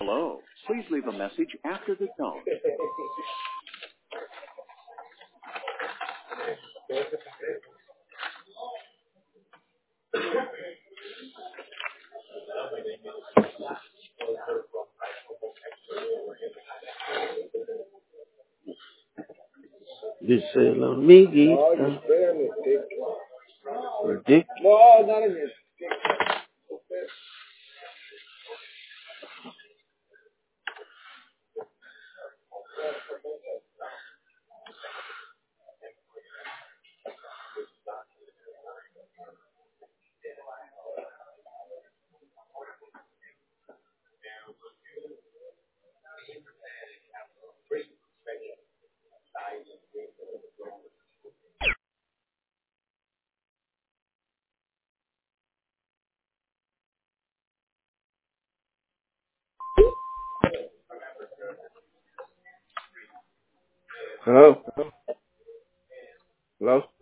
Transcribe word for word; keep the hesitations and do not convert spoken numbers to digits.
Hello. Please leave a message after the tone. Díselo, amiguita. No, you spray on your dick. Your dick? No, not on your dick. Hello? Hello?